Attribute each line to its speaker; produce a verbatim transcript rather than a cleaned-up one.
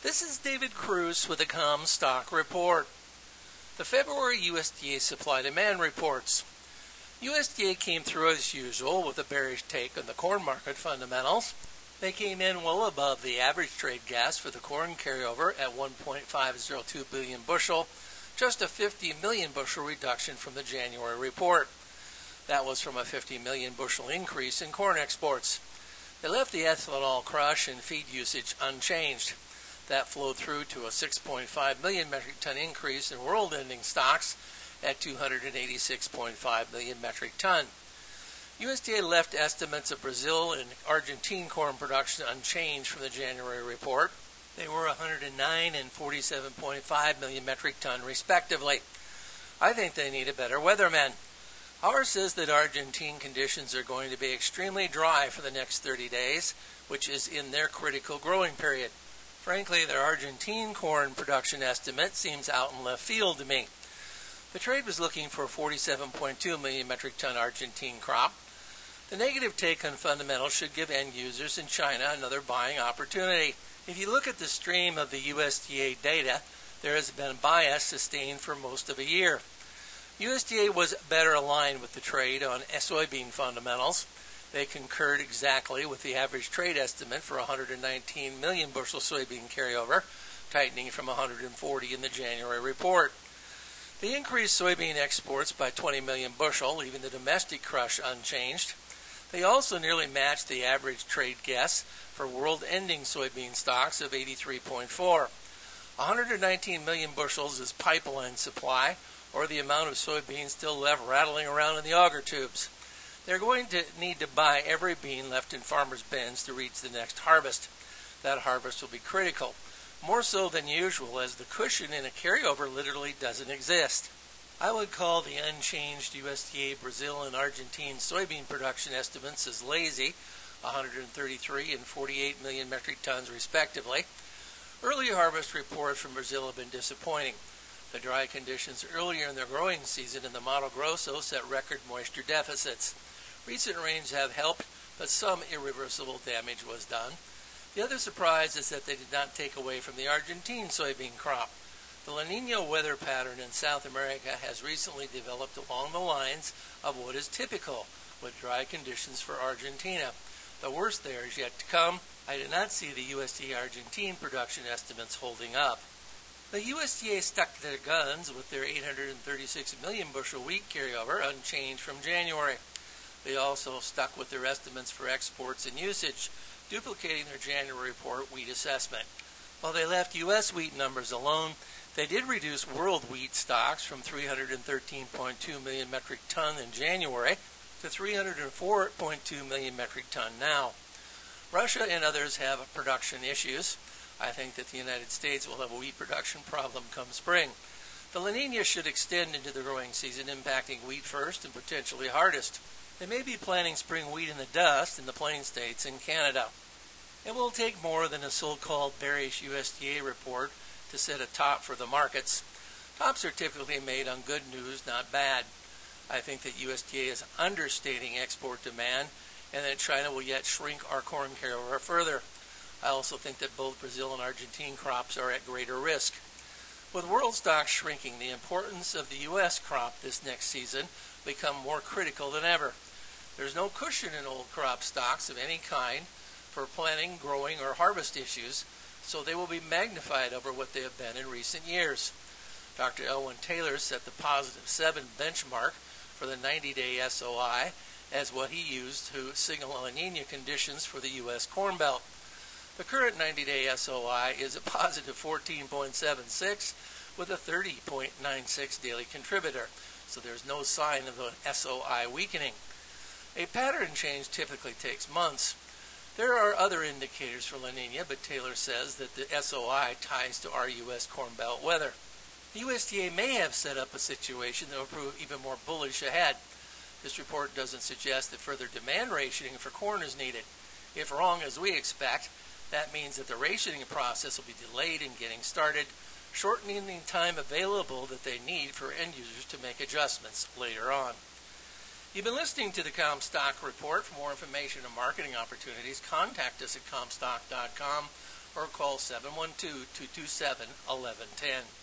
Speaker 1: This is David Cruz with the Comstock Report. The February U S D A supply-demand reports. U S D A came through as usual with a bearish take on the corn market fundamentals. They came in well above the average trade gas for the corn carryover at one point five oh two billion bushel, just a fifty million bushel reduction from the January report. That was from a fifty million bushel increase in corn exports. They left the ethanol crush and feed usage unchanged. That flowed through to a six point five million metric ton increase in world ending stocks at two hundred eighty-six point five million metric ton. U S D A left estimates of Brazil and Argentine corn production unchanged from the January report. They were one hundred nine and forty-seven point five million metric ton respectively. I think they need a better weatherman. Ours says that Argentine conditions are going to be extremely dry for the next thirty days, which is in their critical growing period. Frankly, their Argentine corn production estimate seems out in left field to me. The trade was looking for a forty-seven point two million metric ton Argentine crop. The negative take on fundamentals should give end users in China another buying opportunity. If you look at the stream of the U S D A data, there has been bias sustained for most of a year. U S D A was better aligned with the trade on soybean fundamentals. They concurred exactly with the average trade estimate for one hundred nineteen million bushel soybean carryover, tightening from one hundred forty in the January report. They increased soybean exports by twenty million bushel, leaving the domestic crush unchanged. They also nearly matched the average trade guess for world-ending soybean stocks of eighty-three point four. one hundred nineteen million bushels is pipeline supply, or the amount of soybeans still left rattling around in the auger tubes. They're going to need to buy every bean left in farmers' bins to reach the next harvest. That harvest will be critical, more so than usual, as the cushion in a carryover literally doesn't exist. I would call the unchanged U S D A Brazil and Argentine soybean production estimates as lazy, one hundred thirty-three and forty-eight million metric tons respectively. Early harvest reports from Brazil have been disappointing. The dry conditions earlier in the growing season in the Mato Grosso set record moisture deficits. Recent rains have helped, but some irreversible damage was done. The other surprise is that they did not take away from the Argentine soybean crop. The La Niña weather pattern in South America has recently developed along the lines of what is typical with dry conditions for Argentina. The worst there is yet to come. I did not see the U S D A Argentine production estimates holding up. The U S D A stuck to their guns with their eight hundred thirty-six million bushel wheat carryover unchanged from January. They also stuck with their estimates for exports and usage, duplicating their January report wheat assessment. While they left U S wheat numbers alone, they did reduce world wheat stocks from three hundred thirteen point two million metric ton in January to three hundred four point two million metric ton now. Russia and others have production issues. I think that the United States will have a wheat production problem come spring. The La Niña should extend into the growing season, impacting wheat first and potentially hardest. They may be planting spring wheat in the dust in the Plain States and Canada. It will take more than a so-called bearish U S D A report to set a top for the markets. Tops are typically made on good news, not bad. I think that U S D A is understating export demand and that China will yet shrink our corn carryover further. I also think that both Brazil and Argentine crops are at greater risk. With world stocks shrinking, the importance of the U S crop this next season will become more critical than ever. There's no cushion in old crop stocks of any kind for planting, growing, or harvest issues, so they will be magnified over what they have been in recent years. Doctor Elwin Taylor set the positive seven benchmark for the ninety-day S O I as what he used to signal La Niña conditions for the U S Corn Belt. The current ninety-day S O I is a positive fourteen point seven six with a thirty point nine six daily contributor, so there's no sign of an S O I weakening. A pattern change typically takes months. There are other indicators for La Niña, but Taylor says that the S O I ties to our U S Corn Belt weather. The U S D A may have set up a situation that will prove even more bullish ahead. This report doesn't suggest that further demand rationing for corn is needed. If wrong, as we expect, that means that the rationing process will be delayed in getting started, shortening the time available that they need for end users to make adjustments later on. You've been listening to the Comstock Report. For more information and marketing opportunities, contact us at comstock dot com or call seven one two, two two seven, one one one zero.